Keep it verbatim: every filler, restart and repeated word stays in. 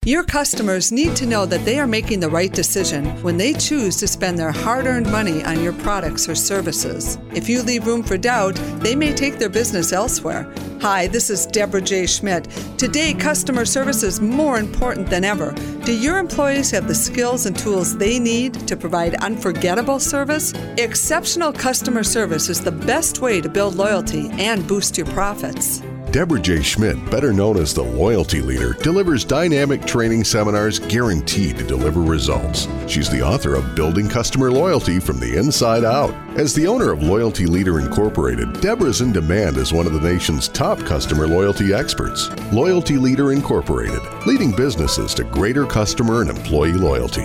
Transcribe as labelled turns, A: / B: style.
A: Your customers need to know that they are making the right decision when they choose to spend their hard-earned money on your products or services. If you leave room for doubt, they may take their business elsewhere. Hi, this is Deborah J. Schmidt. Today, customer service is more important than ever. Do your employees have the skills and tools they need to provide unforgettable service? Exceptional customer service is the best way to build loyalty and boost your profits.
B: Deborah J. Schmidt, better known as the Loyalty Leader, delivers dynamic training seminars guaranteed to deliver results. She's the author of Building Customer Loyalty from the Inside Out. As the owner of Loyalty Leader Incorporated, Deborah's in demand as one of the nation's top customer loyalty experts. Loyalty Leader Incorporated, leading businesses to greater customer and employee loyalty.